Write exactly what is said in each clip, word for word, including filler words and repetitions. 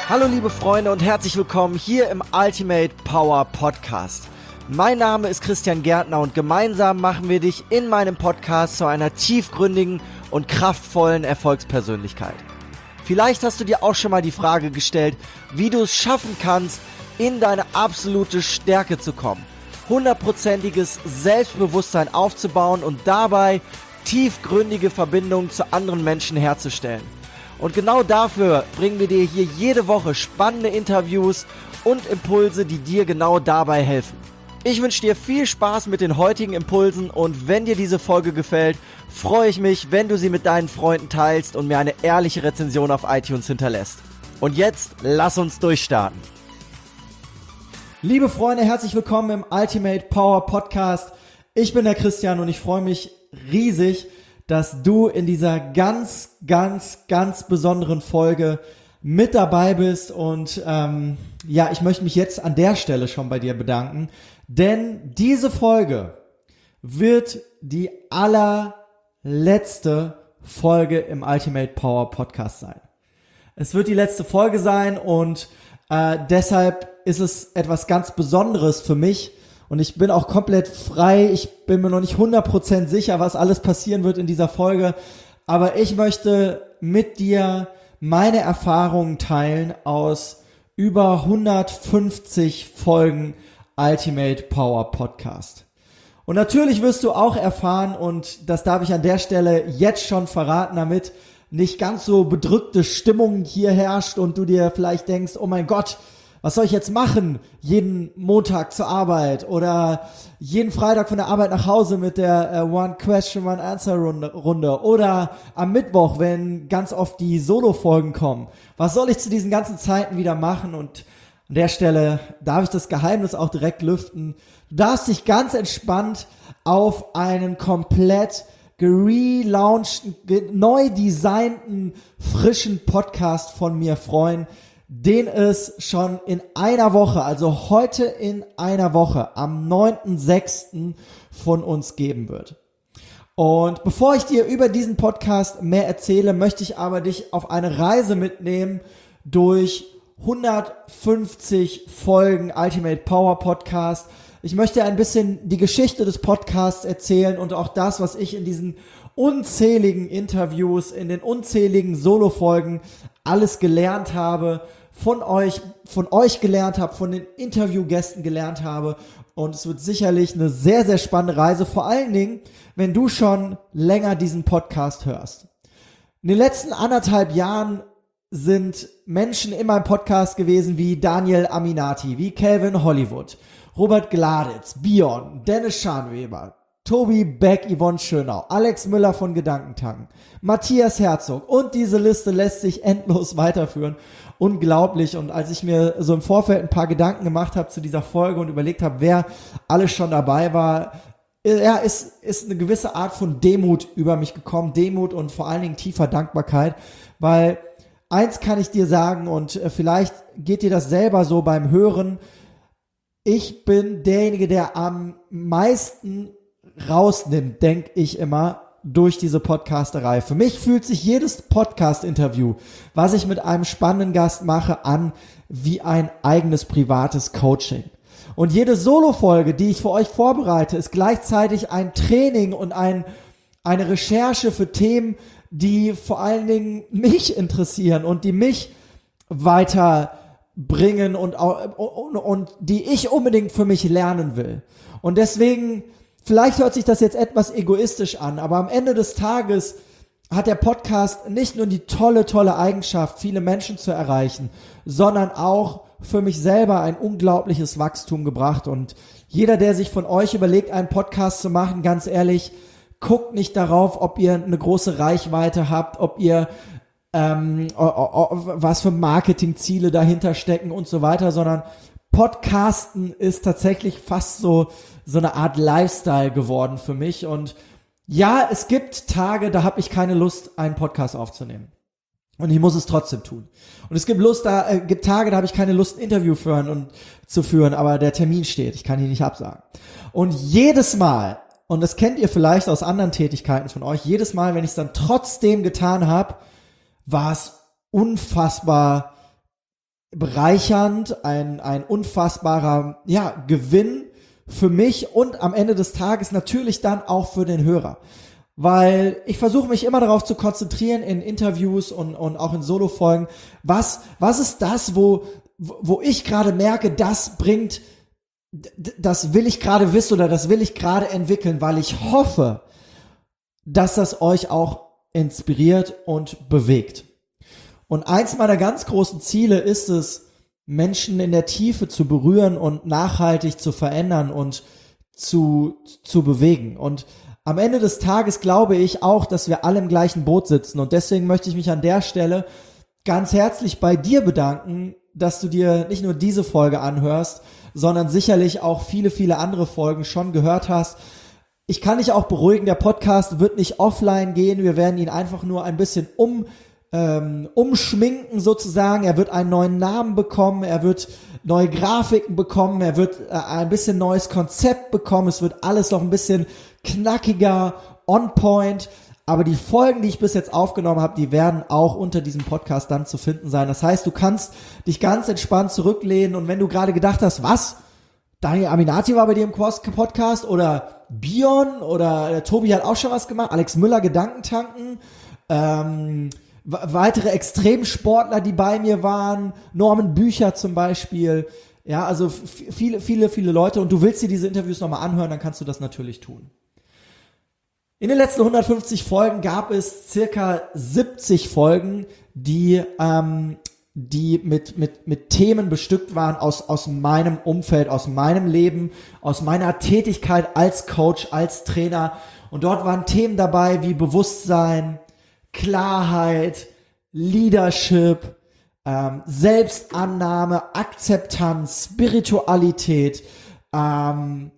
Hallo liebe Freunde und herzlich willkommen hier im Ultimate Power Podcast. Mein Name ist Christian Gärtner und gemeinsam machen wir dich in meinem Podcast zu einer tiefgründigen und kraftvollen Erfolgspersönlichkeit. Vielleicht hast du dir auch schon mal die Frage gestellt, wie du es schaffen kannst, in deine absolute Stärke zu kommen, hundertprozentiges Selbstbewusstsein aufzubauen und dabei tiefgründige Verbindungen zu anderen Menschen herzustellen. Und genau dafür bringen wir dir hier jede Woche spannende Interviews und Impulse, die dir genau dabei helfen. Ich wünsche dir viel Spaß mit den heutigen Impulsen und wenn dir diese Folge gefällt, freue ich mich, wenn du sie mit deinen Freunden teilst und mir eine ehrliche Rezension auf iTunes hinterlässt. Und jetzt lass uns durchstarten. Liebe Freunde, herzlich willkommen im Ultimate Power Podcast. Ich bin der Christian und ich freue mich riesig, dass du in dieser ganz, ganz, ganz besonderen Folge mit dabei bist. Und ähm, ja, ich möchte mich jetzt an der Stelle schon bei dir bedanken, denn diese Folge wird die allerletzte Folge im Ultimate Power Podcast sein. Es wird die letzte Folge sein und äh, deshalb ist es etwas ganz Besonderes für mich. Und ich bin auch komplett frei, ich bin mir noch nicht hundert Prozent sicher, was alles passieren wird in dieser Folge, aber ich möchte mit dir meine Erfahrungen teilen aus über hundertfünfzig Folgen Ultimate Power Podcast. Und natürlich wirst du auch erfahren, und das darf ich an der Stelle jetzt schon verraten, damit nicht ganz so bedrückte Stimmung hier herrscht und du dir vielleicht denkst, oh mein Gott, was soll ich jetzt machen? Jeden Montag zur Arbeit oder jeden Freitag von der Arbeit nach Hause mit der uh, One Question, One Answer Runde, Runde oder am Mittwoch, wenn ganz oft die Solo-Folgen kommen. Was soll ich zu diesen ganzen Zeiten wieder machen? Und an der Stelle darf ich das Geheimnis auch direkt lüften. Du darfst dich ganz entspannt auf einen komplett gelaunchten, neu designten, frischen Podcast von mir freuen, den es schon in einer Woche, also heute in einer Woche, am neunten sechsten von uns geben wird. Und bevor ich dir über diesen Podcast mehr erzähle, möchte ich aber dich auf eine Reise mitnehmen durch hundertfünfzig Folgen Ultimate Power Podcast. Ich möchte ein bisschen die Geschichte des Podcasts erzählen und auch das, was ich in diesen unzähligen Interviews, in den unzähligen Solo-Folgen alles gelernt habe, von euch, von euch gelernt habe, von den Interviewgästen gelernt habe. Und es wird sicherlich eine sehr, sehr spannende Reise, vor allen Dingen, wenn du schon länger diesen Podcast hörst. In den letzten anderthalb Jahren sind Menschen in meinem Podcast gewesen wie Daniel Aminati, wie Calvin Hollywood, Robert Gladitz, Bion, Dennis Scharnweber, Tobi Beck, Yvonne Schönau, Alex Müller von Gedankentanken, Matthias Herzog und diese Liste lässt sich endlos weiterführen. Unglaublich. Und als ich mir so im Vorfeld ein paar Gedanken gemacht habe zu dieser Folge und überlegt habe, wer alles schon dabei war, ja, ist, ist eine gewisse Art von Demut über mich gekommen. Demut und vor allen Dingen tiefer Dankbarkeit, weil eins kann ich dir sagen und vielleicht geht dir das selber so beim Hören. Ich bin derjenige, der am meisten rausnimmt, denke ich immer, durch diese Podcasterei. Für mich fühlt sich jedes Podcast-Interview, was ich mit einem spannenden Gast mache, an wie ein eigenes privates Coaching. Und jede Solo-Folge, die ich für euch vorbereite, ist gleichzeitig ein Training und ein, eine Recherche für Themen, die vor allen Dingen mich interessieren und die mich weiterbringen und, und, und die ich unbedingt für mich lernen will. Und deswegen, vielleicht hört sich das jetzt etwas egoistisch an, aber am Ende des Tages hat der Podcast nicht nur die tolle, tolle Eigenschaft, viele Menschen zu erreichen, sondern auch für mich selber ein unglaubliches Wachstum gebracht. Und jeder, der sich von euch überlegt, einen Podcast zu machen, ganz ehrlich, guckt nicht darauf, ob ihr eine große Reichweite habt, ob ihr ähm, was für Marketingziele dahinter stecken und so weiter, sondern Podcasten ist tatsächlich fast so so eine Art Lifestyle geworden für mich. Und ja, es gibt Tage, da habe ich keine Lust, einen Podcast aufzunehmen. Und ich muss es trotzdem tun. Und es gibt Lust, da äh, gibt Tage, da habe ich keine Lust, ein Interview führen und zu führen, aber der Termin steht, ich kann ihn nicht absagen. Und jedes Mal, und das kennt ihr vielleicht aus anderen Tätigkeiten von euch, jedes Mal, wenn ich es dann trotzdem getan habe, war es unfassbar bereichernd, ein, ein unfassbarer, ja, Gewinn für mich und am Ende des Tages natürlich dann auch für den Hörer. Weil ich versuche mich immer darauf zu konzentrieren in Interviews und, und auch in Solo-Folgen, was, was ist das, wo, wo ich gerade merke, das bringt, das will ich gerade wissen oder das will ich gerade entwickeln, weil ich hoffe, dass das euch auch inspiriert und bewegt. Und eins meiner ganz großen Ziele ist es, Menschen in der Tiefe zu berühren und nachhaltig zu verändern und zu, zu bewegen. Und am Ende des Tages glaube ich auch, dass wir alle im gleichen Boot sitzen. Und deswegen möchte ich mich an der Stelle ganz herzlich bei dir bedanken, dass du dir nicht nur diese Folge anhörst, sondern sicherlich auch viele, viele andere Folgen schon gehört hast. Ich kann dich auch beruhigen, der Podcast wird nicht offline gehen. Wir werden ihn einfach nur ein bisschen um Ähm, umschminken sozusagen. Er wird einen neuen Namen bekommen, er wird neue Grafiken bekommen, er wird äh, ein bisschen neues Konzept bekommen, es wird alles noch ein bisschen knackiger, on point, aber die Folgen, die ich bis jetzt aufgenommen habe, die werden auch unter diesem Podcast dann zu finden sein. Das heißt, du kannst dich ganz entspannt zurücklehnen und wenn du gerade gedacht hast, was? Daniel Aminati war bei dir im Podcast oder Bion oder der Tobi hat auch schon was gemacht, Alex Müller Gedankentanken, ähm, weitere Extremsportler, die bei mir waren, Norman Bücher zum Beispiel, ja, also f- viele, viele, viele Leute und du willst dir diese Interviews nochmal anhören, dann kannst du das natürlich tun. In den letzten hundertfünfzig Folgen gab es circa siebzig Folgen, die, ähm, die mit, mit, mit Themen bestückt waren aus, aus meinem Umfeld, aus meinem Leben, aus meiner Tätigkeit als Coach, als Trainer und dort waren Themen dabei wie Bewusstsein, Klarheit, Leadership, ähm, Selbstannahme, Akzeptanz, Spiritualität, ähm,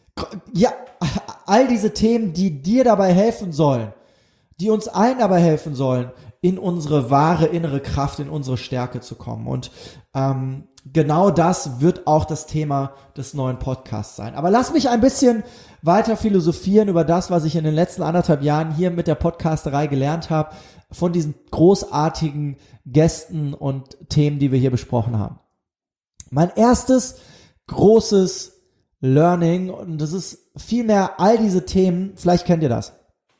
ja, all diese Themen, die dir dabei helfen sollen, die uns allen dabei helfen sollen, in unsere wahre innere Kraft, in unsere Stärke zu kommen. Und ähm, genau das wird auch das Thema des neuen Podcasts sein. Aber lass mich ein bisschen weiter philosophieren über das, was ich in den letzten anderthalb Jahren hier mit der Podcasterei gelernt habe, von diesen großartigen Gästen und Themen, die wir hier besprochen haben. Mein erstes großes Learning, und das ist vielmehr all diese Themen, vielleicht kennt ihr das.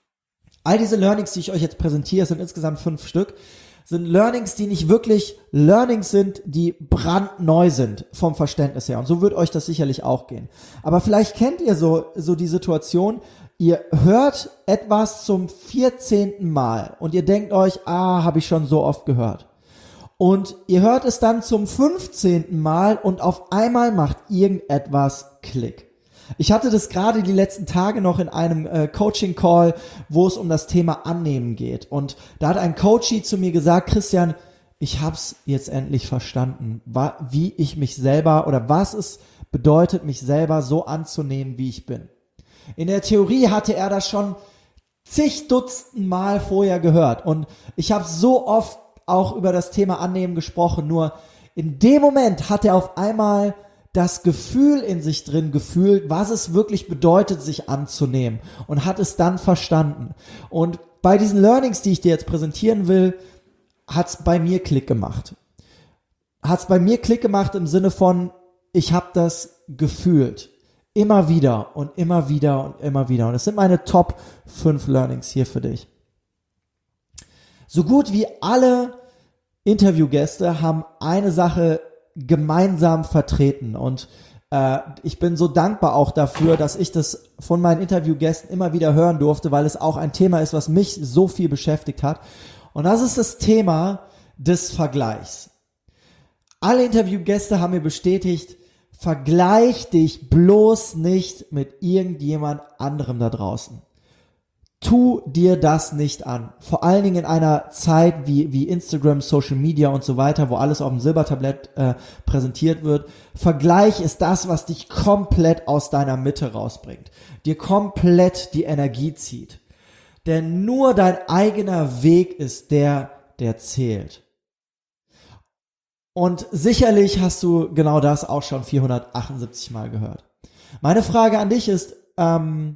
All diese Learnings, die ich euch jetzt präsentiere, sind insgesamt fünf Stück, sind Learnings, die nicht wirklich Learnings sind, die brandneu sind vom Verständnis her. Und so wird euch das sicherlich auch gehen. Aber vielleicht kennt ihr so, so die Situation, ihr hört etwas zum vierzehnten Mal und ihr denkt euch, ah, habe ich schon so oft gehört. Und ihr hört es dann zum fünfzehnten Mal und auf einmal macht irgendetwas Klick. Ich hatte das gerade die letzten Tage noch in einem äh, Coaching-Call, wo es um das Thema Annehmen geht. Und da hat ein Coachie zu mir gesagt, Christian, ich hab's jetzt endlich verstanden, wa- wie ich mich selber oder was es bedeutet, mich selber so anzunehmen, wie ich bin. In der Theorie hatte er das schon zig Dutzend Mal vorher gehört. Und ich habe so oft auch über das Thema Annehmen gesprochen, nur in dem Moment hat er auf einmal das Gefühl in sich drin gefühlt, was es wirklich bedeutet, sich anzunehmen und hat es dann verstanden. Und bei diesen Learnings, die ich dir jetzt präsentieren will, hat es bei mir Klick gemacht. Hat es bei mir Klick gemacht im Sinne von, ich habe das gefühlt. Immer wieder und immer wieder und immer wieder. Und es sind meine Top fünf Learnings hier für dich. So gut wie alle Interviewgäste haben eine Sache gemeinsam vertreten und äh, ich bin so dankbar auch dafür, dass ich das von meinen Interviewgästen immer wieder hören durfte, weil es auch ein Thema ist, was mich so viel beschäftigt hat und das ist das Thema des Vergleichs. Alle Interviewgäste haben mir bestätigt, vergleich dich bloß nicht mit irgendjemand anderem da draußen. Tu dir das nicht an. Vor allen Dingen in einer Zeit wie, wie Instagram, Social Media und so weiter, wo alles auf dem Silbertablett äh, präsentiert wird. Vergleich ist das, was dich komplett aus deiner Mitte rausbringt. Dir komplett die Energie zieht. Denn nur dein eigener Weg ist der, der zählt. Und sicherlich hast du genau das auch schon vierhundertachtundsiebzig Mal gehört. Meine Frage an dich ist, ähm,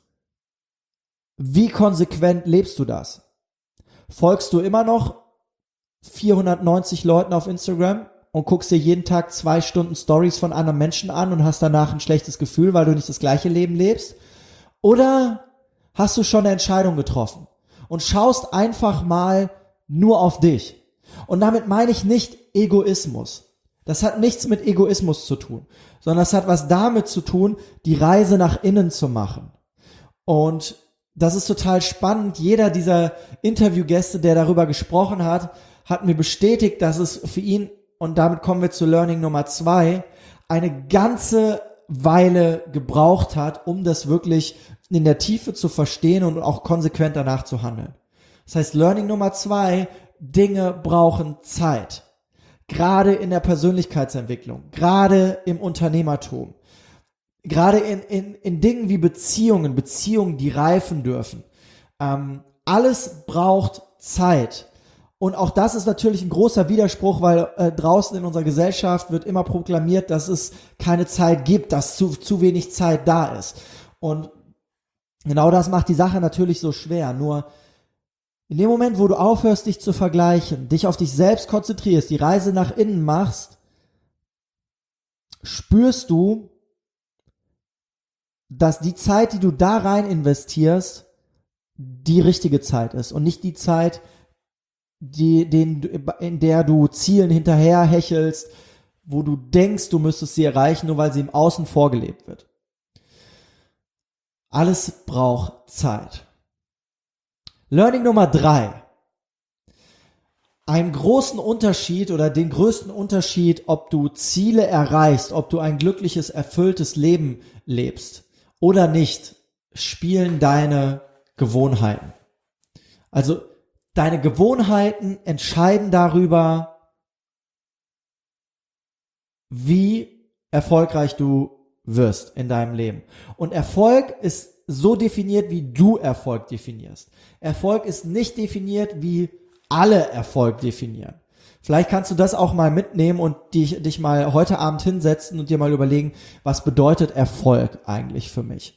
wie konsequent lebst du das? Folgst du immer noch vierhundertneunzig Leuten auf Instagram und guckst dir jeden Tag zwei Stunden Stories von anderen Menschen an und hast danach ein schlechtes Gefühl, weil du nicht das gleiche Leben lebst? Oder hast du schon eine Entscheidung getroffen und schaust einfach mal nur auf dich? Und damit meine ich nicht Egoismus. Das hat nichts mit Egoismus zu tun, sondern das hat was damit zu tun, die Reise nach innen zu machen. Und das ist total spannend. Jeder dieser Interviewgäste, der darüber gesprochen hat, hat mir bestätigt, dass es für ihn, und damit kommen wir zu Learning Nummer zwei, eine ganze Weile gebraucht hat, um das wirklich in der Tiefe zu verstehen und auch konsequent danach zu handeln. Das heißt, Learning Nummer zwei, Dinge brauchen Zeit. Gerade in der Persönlichkeitsentwicklung, gerade im Unternehmertum, gerade in, in, in Dingen wie Beziehungen, Beziehungen, die reifen dürfen. Ähm, alles braucht Zeit. Und auch das ist natürlich ein großer Widerspruch, weil äh, draußen in unserer Gesellschaft wird immer proklamiert, dass es keine Zeit gibt, dass zu, zu wenig Zeit da ist. Und genau das macht die Sache natürlich so schwer. Nur in dem Moment, wo du aufhörst, dich zu vergleichen, dich auf dich selbst konzentrierst, die Reise nach innen machst, spürst du, dass die Zeit, die du da rein investierst, die richtige Zeit ist und nicht die Zeit, die, den, in der du Zielen hinterher hechelst, wo du denkst, du müsstest sie erreichen, nur weil sie im Außen vorgelebt wird. Alles braucht Zeit. Learning Nummer drei. Einen großen Unterschied oder den größten Unterschied, ob du Ziele erreichst, ob du ein glückliches, erfülltes Leben lebst oder nicht, spielen deine Gewohnheiten. Also deine Gewohnheiten entscheiden darüber, wie erfolgreich du wirst in deinem Leben. Und Erfolg ist so definiert, wie du Erfolg definierst. Erfolg ist nicht definiert, wie alle Erfolg definieren. Vielleicht kannst du das auch mal mitnehmen und dich, dich mal heute Abend hinsetzen und dir mal überlegen, was bedeutet Erfolg eigentlich für mich?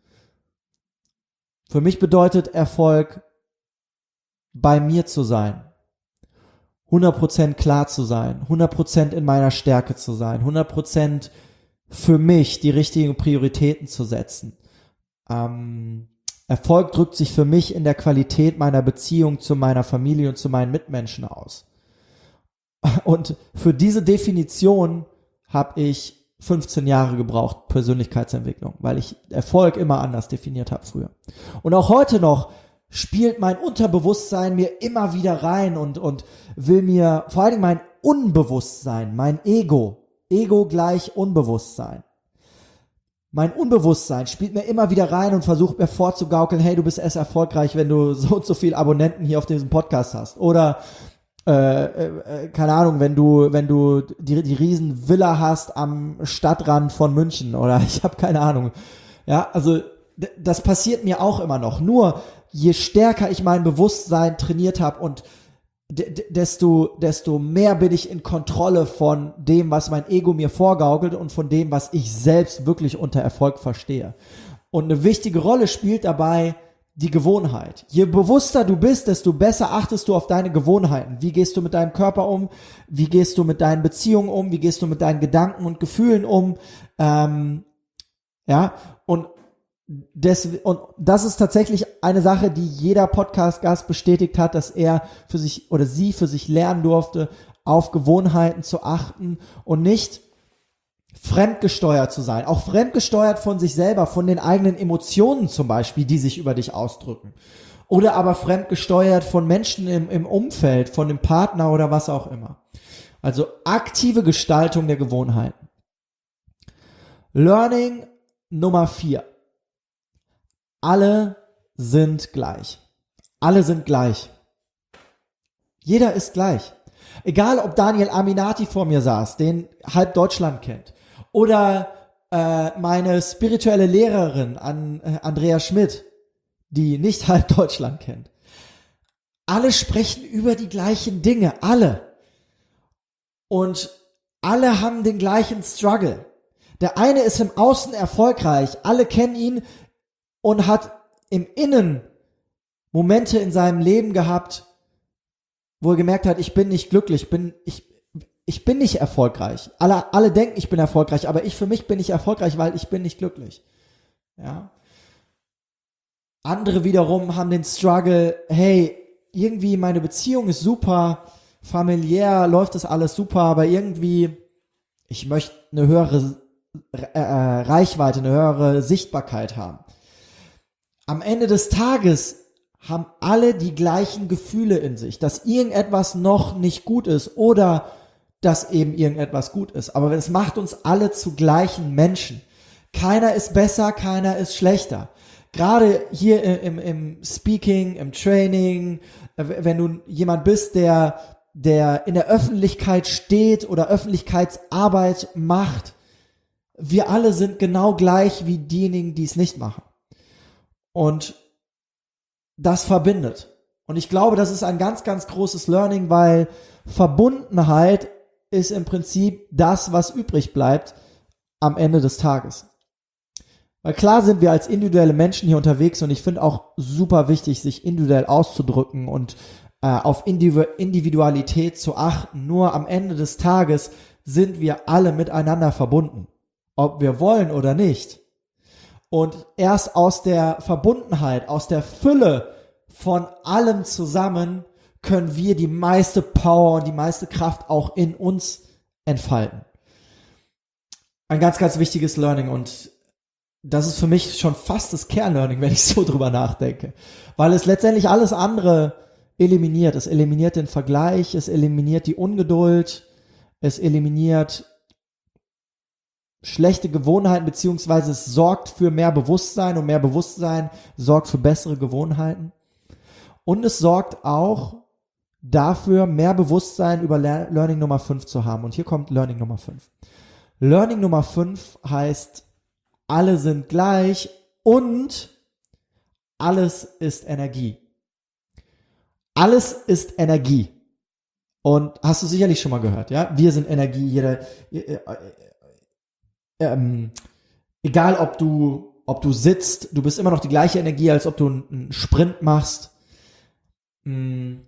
Für mich bedeutet Erfolg, bei mir zu sein, hundert Prozent klar zu sein, hundert Prozent in meiner Stärke zu sein, hundert Prozent für mich die richtigen Prioritäten zu setzen. Ähm, Erfolg drückt sich für mich in der Qualität meiner Beziehung zu meiner Familie und zu meinen Mitmenschen aus. Und für diese Definition habe ich fünfzehn Jahre gebraucht, Persönlichkeitsentwicklung, weil ich Erfolg immer anders definiert habe früher. Und auch heute noch spielt mein Unterbewusstsein mir immer wieder rein und, und will mir, vor allen Dingen mein Unbewusstsein, mein Ego, Ego gleich Unbewusstsein. Mein Unbewusstsein spielt mir immer wieder rein und versucht mir vorzugaukeln, hey, du bist erst erfolgreich, wenn du so und so viele Abonnenten hier auf diesem Podcast hast. Oder, äh, äh, keine Ahnung, wenn du, wenn du die, die riesen Villa hast am Stadtrand von München oder ich habe keine Ahnung. Ja, also d- das passiert mir auch immer noch. Nur je stärker ich mein Bewusstsein trainiert habe und d- d- desto, desto mehr bin ich in Kontrolle von dem, was mein Ego mir vorgaukelt und von dem, was ich selbst wirklich unter Erfolg verstehe. Und eine wichtige Rolle spielt dabei die Gewohnheit. Je bewusster du bist, desto besser achtest du auf deine Gewohnheiten. Wie gehst du mit deinem Körper um? Wie gehst du mit deinen Beziehungen um? Wie gehst du mit deinen Gedanken und Gefühlen um? Ähm, ja, und Das, und das ist tatsächlich eine Sache, die jeder Podcast-Gast bestätigt hat, dass er für sich oder sie für sich lernen durfte, auf Gewohnheiten zu achten und nicht fremdgesteuert zu sein. Auch fremdgesteuert von sich selber, von den eigenen Emotionen zum Beispiel, die sich über dich ausdrücken. Oder aber fremdgesteuert von Menschen im, im Umfeld, von dem Partner oder was auch immer. Also aktive Gestaltung der Gewohnheiten. Learning Nummer vier. Alle sind gleich. Alle sind gleich. Jeder ist gleich. Egal, ob Daniel Aminati vor mir saß, den halb Deutschland kennt, oder äh, meine spirituelle Lehrerin an, äh, Andrea Schmidt, die nicht halb Deutschland kennt. Alle sprechen über die gleichen Dinge, alle. Und alle haben den gleichen Struggle. Der eine ist im Außen erfolgreich, alle kennen ihn, und hat im Innen Momente in seinem Leben gehabt, wo er gemerkt hat, ich bin nicht glücklich, bin, ich, ich bin nicht erfolgreich. Alle, alle denken, ich bin erfolgreich, aber ich für mich bin nicht erfolgreich, weil ich bin nicht glücklich. Ja. Andere wiederum haben den Struggle, hey, irgendwie meine Beziehung ist super, familiär läuft das alles super, aber irgendwie, ich möchte eine höhere äh, Reichweite, eine höhere Sichtbarkeit haben. Am Ende des Tages haben alle die gleichen Gefühle in sich, dass irgendetwas noch nicht gut ist oder dass eben irgendetwas gut ist. Aber es macht uns alle zu gleichen Menschen. Keiner ist besser, keiner ist schlechter. Gerade hier im, im Speaking, im Training, wenn du jemand bist, der, der in der Öffentlichkeit steht oder Öffentlichkeitsarbeit macht, wir alle sind genau gleich wie diejenigen, die es nicht machen. Und das verbindet. Und ich glaube, das ist ein ganz, ganz großes Learning, weil Verbundenheit ist im Prinzip das, was übrig bleibt am Ende des Tages. Weil klar sind wir als individuelle Menschen hier unterwegs und ich finde auch super wichtig, sich individuell auszudrücken und äh, auf Individu- Individualität zu achten. Nur am Ende des Tages sind wir alle miteinander verbunden, ob wir wollen oder nicht. Und erst aus der Verbundenheit, aus der Fülle von allem zusammen können wir die meiste Power und die meiste Kraft auch in uns entfalten. Ein ganz, ganz wichtiges Learning und das ist für mich schon fast das Kernlearning, wenn ich so drüber nachdenke. Weil es letztendlich alles andere eliminiert. Es eliminiert den Vergleich, es eliminiert die Ungeduld, es eliminiert schlechte Gewohnheiten, beziehungsweise es sorgt für mehr Bewusstsein und mehr Bewusstsein sorgt für bessere Gewohnheiten. Und es sorgt auch dafür, mehr Bewusstsein über Learning Nummer fünf zu haben. Und hier kommt Learning Nummer fünf. Learning Nummer fünf heißt, alle sind gleich und alles ist Energie. Alles ist Energie. Und hast du sicherlich schon mal gehört, ja? Wir sind Energie, jeder, äh, ähm, egal ob du, ob du sitzt, du bist immer noch die gleiche Energie, als ob du einen Sprint machst. Und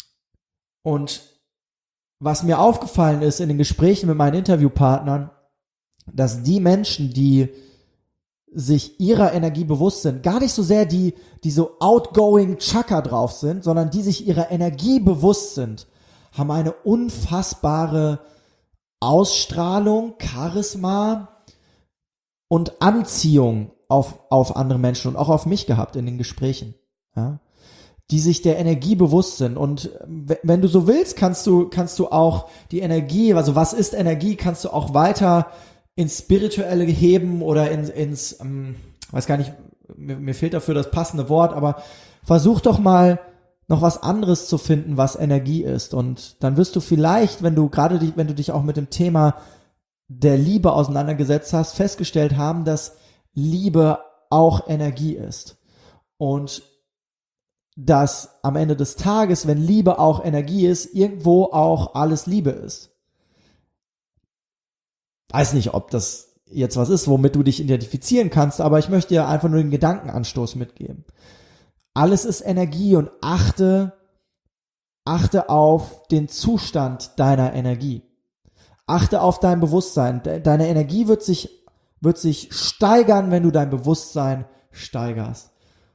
was mir aufgefallen ist in den Gesprächen mit meinen Interviewpartnern, dass die Menschen, die sich ihrer Energie bewusst sind, gar nicht so sehr die, die so outgoing Chaka drauf sind, sondern die sich ihrer Energie bewusst sind, haben eine unfassbare Ausstrahlung, Charisma und Anziehung auf, auf andere Menschen und auch auf mich gehabt in den Gesprächen, ja, die sich der Energie bewusst sind. Und wenn du so willst, kannst du, kannst du auch die Energie, also was ist Energie, kannst du auch weiter ins Spirituelle heben oder ins, ins ähm, weiß gar nicht, mir, mir fehlt dafür das passende Wort, aber versuch doch mal noch was anderes zu finden, was Energie ist. Und dann wirst du vielleicht, wenn du gerade dich, wenn du dich auch mit dem Thema der Liebe auseinandergesetzt hast, festgestellt haben, dass Liebe auch Energie ist. Und dass am Ende des Tages, wenn Liebe auch Energie ist, irgendwo auch alles Liebe ist. Weiß nicht, ob das jetzt was ist, womit du dich identifizieren kannst, aber ich möchte dir einfach nur den Gedankenanstoß mitgeben. Alles ist Energie und achte, achte auf den Zustand deiner Energie. Achte auf dein Bewusstsein. Deine Energie wird sich, wird sich steigern, wenn du dein Bewusstsein steigerst.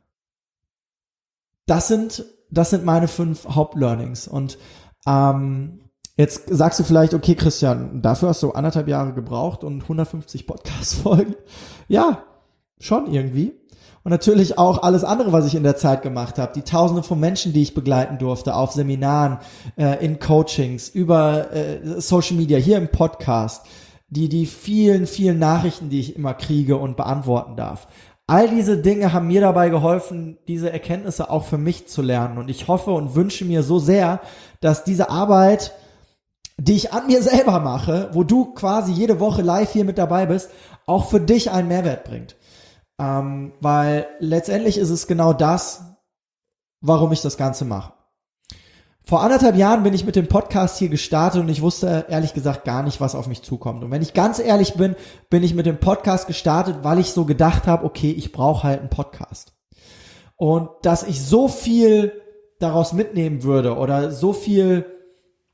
Das sind, das sind meine fünf Hauptlearnings. Und ähm, jetzt sagst du vielleicht, okay, Christian, dafür hast du anderthalb Jahre gebraucht und hundertfünfzig Podcast-Folgen. Ja, schon irgendwie. Und natürlich auch alles andere, was ich in der Zeit gemacht habe. Die Tausende von Menschen, die ich begleiten durfte, auf Seminaren, äh, in Coachings, über äh, Social Media, hier im Podcast. Die, die vielen, vielen Nachrichten, die ich immer kriege und beantworten darf. All diese Dinge haben mir dabei geholfen, diese Erkenntnisse auch für mich zu lernen. Und ich hoffe und wünsche mir so sehr, dass diese Arbeit, die ich an mir selber mache, wo du quasi jede Woche live hier mit dabei bist, auch für dich einen Mehrwert bringt. Ähm, weil letztendlich ist es genau das, warum ich das Ganze mache. Vor anderthalb Jahren bin ich mit dem Podcast hier gestartet und ich wusste ehrlich gesagt gar nicht, was auf mich zukommt. Und wenn ich ganz ehrlich bin, bin ich mit dem Podcast gestartet, weil ich so gedacht habe, okay, ich brauche halt einen Podcast. Und dass ich so viel daraus mitnehmen würde oder so viel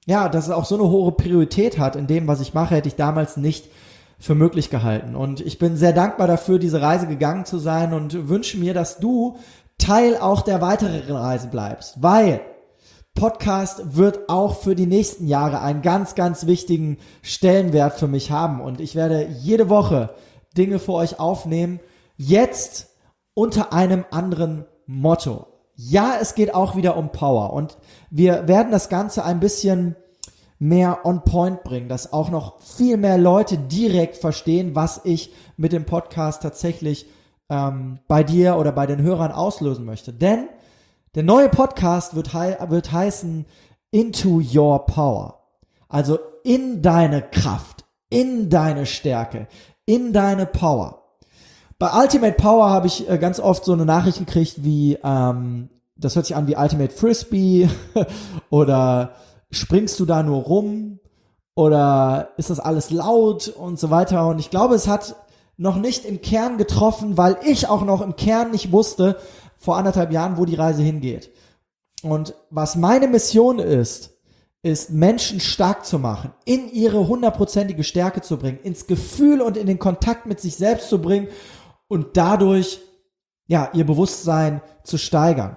ja, dass es auch so eine hohe Priorität hat in dem, was ich mache, hätte ich damals nicht für möglich gehalten. Und ich bin sehr dankbar dafür, diese Reise gegangen zu sein und wünsche mir, dass du Teil auch der weiteren Reise bleibst, weil Podcast wird auch für die nächsten Jahre einen ganz, ganz wichtigen Stellenwert für mich haben und ich werde jede Woche Dinge für euch aufnehmen, jetzt unter einem anderen Motto. Ja, es geht auch wieder um Power und wir werden das Ganze ein bisschen mehr on point bringen, dass auch noch viel mehr Leute direkt verstehen, was ich mit dem Podcast tatsächlich ähm, bei dir oder bei den Hörern auslösen möchte. Denn der neue Podcast wird, hei- wird heißen Into Your Power. Also in deine Kraft, in deine Stärke, in deine Power. Bei Ultimate Power habe ich äh, ganz oft so eine Nachricht gekriegt wie, ähm, das hört sich an wie Ultimate Frisbee oder springst du da nur rum oder ist das alles laut und so weiter. Und ich glaube, es hat noch nicht im Kern getroffen, weil ich auch noch im Kern nicht wusste, vor anderthalb Jahren, wo die Reise hingeht. Und was meine Mission ist, ist Menschen stark zu machen, in ihre hundertprozentige Stärke zu bringen, ins Gefühl und in den Kontakt mit sich selbst zu bringen und dadurch, ja, ihr Bewusstsein zu steigern.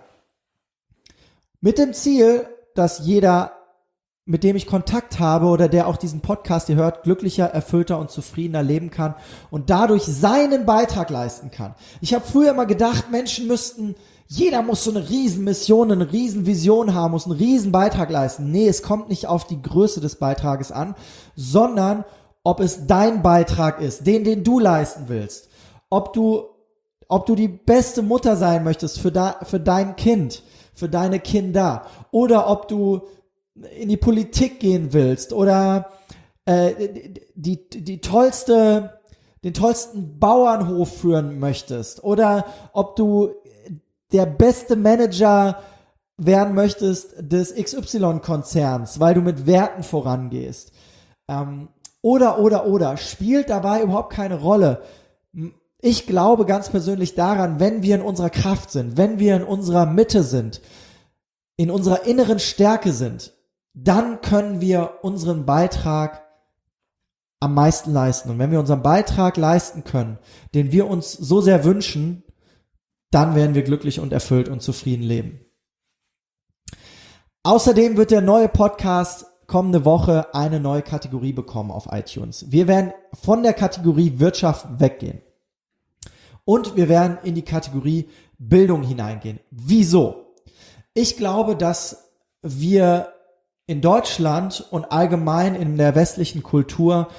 Mit dem Ziel, dass jeder, mit dem ich Kontakt habe oder der auch diesen Podcast hier hört, glücklicher, erfüllter und zufriedener leben kann und dadurch seinen Beitrag leisten kann. Ich habe früher immer gedacht, Menschen müssten, jeder muss so eine Riesenmission, eine Riesenvision haben, muss einen Riesenbeitrag leisten. Nee, es kommt nicht auf die Größe des Beitrages an, sondern ob es dein Beitrag ist, den, den du leisten willst. Ob du, ob du die beste Mutter sein möchtest für, da, für dein Kind, für deine Kinder oder ob du in die Politik gehen willst oder äh, die, die tollste, den tollsten Bauernhof führen möchtest oder ob du der beste Manager werden möchtest des X Y-Konzerns, weil du mit Werten vorangehst. Ähm, oder, oder, oder, spielt dabei überhaupt keine Rolle. Ich glaube ganz persönlich daran, wenn wir in unserer Kraft sind, wenn wir in unserer Mitte sind, in unserer inneren Stärke sind, dann können wir unseren Beitrag am meisten leisten. Und wenn wir unseren Beitrag leisten können, den wir uns so sehr wünschen, dann werden wir glücklich und erfüllt und zufrieden leben. Außerdem wird der neue Podcast kommende Woche eine neue Kategorie bekommen auf iTunes. Wir werden von der Kategorie Wirtschaft weggehen. Und wir werden in die Kategorie Bildung hineingehen. Wieso? Ich glaube, dass wir in Deutschland und allgemein in der westlichen Kultur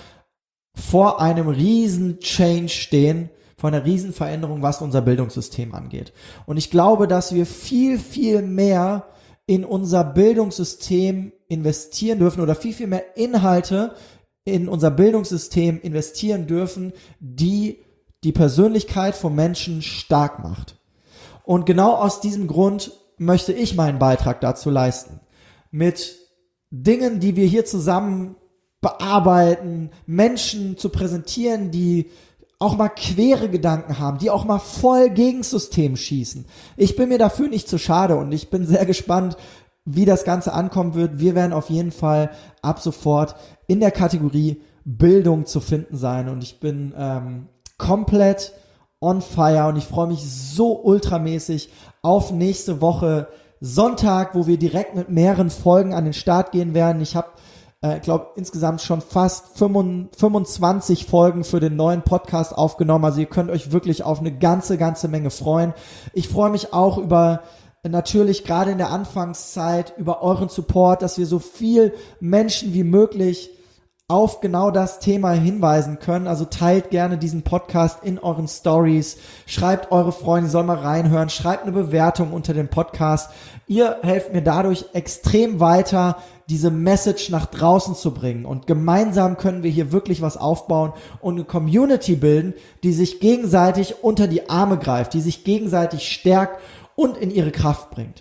vor einem riesen Change stehen, vor einer riesen Veränderung, was unser Bildungssystem angeht. Und ich glaube, dass wir viel, viel mehr in unser Bildungssystem investieren dürfen oder viel, viel mehr Inhalte in unser Bildungssystem investieren dürfen, die die Persönlichkeit von Menschen stark macht. Und genau aus diesem Grund möchte ich meinen Beitrag dazu leisten. Mit Dingen, die wir hier zusammen bearbeiten, Menschen zu präsentieren, die auch mal quere Gedanken haben, die auch mal voll gegens System schießen. Ich bin mir dafür nicht zu schade und ich bin sehr gespannt, wie das Ganze ankommen wird. Wir werden auf jeden Fall ab sofort in der Kategorie Bildung zu finden sein und ich bin ähm, komplett on fire und ich freue mich so ultramäßig auf nächste Woche Sonntag, wo wir direkt mit mehreren Folgen an den Start gehen werden. Ich habe, ich äh, glaube, insgesamt schon fast fünfundzwanzig Folgen für den neuen Podcast aufgenommen. Also ihr könnt euch wirklich auf eine ganze, ganze Menge freuen. Ich freue mich auch über, natürlich gerade in der Anfangszeit, über euren Support, dass wir so viel Menschen wie möglich auf genau das Thema hinweisen können. Also teilt gerne diesen Podcast in euren Stories, schreibt eure Freunde, sollen mal reinhören, schreibt eine Bewertung unter dem Podcast. Ihr helft mir dadurch extrem weiter, diese Message nach draußen zu bringen. Und gemeinsam können wir hier wirklich was aufbauen und eine Community bilden, die sich gegenseitig unter die Arme greift, die sich gegenseitig stärkt und in ihre Kraft bringt.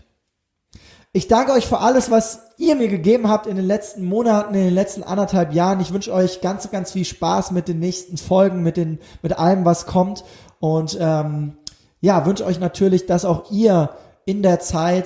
Ich danke euch für alles, was ihr mir gegeben habt in den letzten Monaten, in den letzten anderthalb Jahren. Ich wünsche euch ganz, ganz viel Spaß mit den nächsten Folgen, mit den, mit allem, was kommt. Und ähm, ja, wünsche euch natürlich, dass auch ihr in der Zeit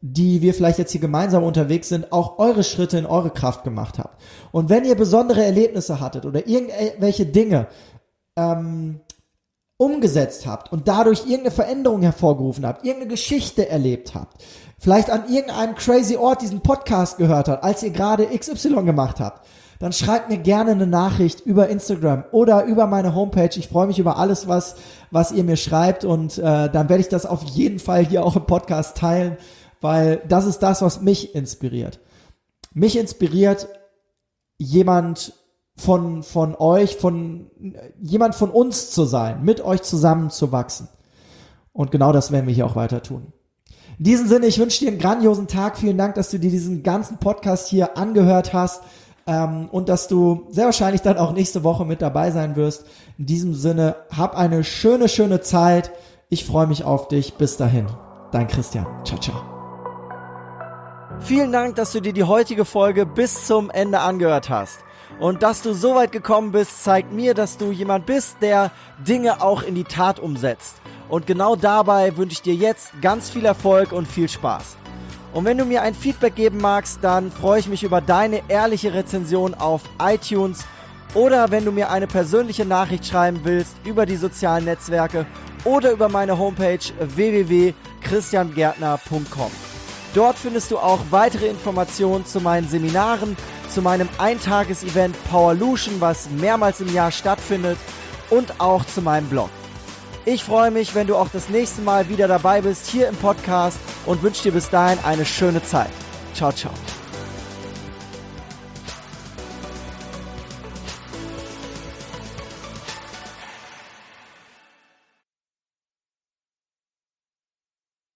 die wir vielleicht jetzt hier gemeinsam unterwegs sind, auch eure Schritte in eure Kraft gemacht habt. Und wenn ihr besondere Erlebnisse hattet oder irgendwelche Dinge ähm, umgesetzt habt und dadurch irgendeine Veränderung hervorgerufen habt, irgendeine Geschichte erlebt habt, vielleicht an irgendeinem crazy Ort diesen Podcast gehört habt, als ihr gerade X Y gemacht habt, dann schreibt mir gerne eine Nachricht über Instagram oder über meine Homepage. Ich freue mich über alles, was, was ihr mir schreibt und äh, dann werde ich das auf jeden Fall hier auch im Podcast teilen, weil das ist das, was mich inspiriert. Mich inspiriert jemand von, von euch, von jemand von uns zu sein, mit euch zusammen zu wachsen. Und genau das werden wir hier auch weiter tun. In diesem Sinne, ich wünsche dir einen grandiosen Tag. Vielen Dank, dass du dir diesen ganzen Podcast hier angehört hast. Ähm, und dass du sehr wahrscheinlich dann auch nächste Woche mit dabei sein wirst. In diesem Sinne, hab eine schöne, schöne Zeit. Ich freue mich auf dich. Bis dahin, dein Christian. Ciao, ciao. Vielen Dank, dass du dir die heutige Folge bis zum Ende angehört hast. Und dass du so weit gekommen bist, zeigt mir, dass du jemand bist, der Dinge auch in die Tat umsetzt. Und genau dabei wünsche ich dir jetzt ganz viel Erfolg und viel Spaß. Und wenn du mir ein Feedback geben magst, dann freue ich mich über deine ehrliche Rezension auf iTunes oder wenn du mir eine persönliche Nachricht schreiben willst über die sozialen Netzwerke oder über meine Homepage w w w punkt christian gärtner punkt com. Dort findest du auch weitere Informationen zu meinen Seminaren, zu meinem Eintages-Event Powerlution, was mehrmals im Jahr stattfindet und auch zu meinem Blog. Ich freue mich, wenn du auch das nächste Mal wieder dabei bist hier im Podcast und wünsche dir bis dahin eine schöne Zeit. Ciao, ciao.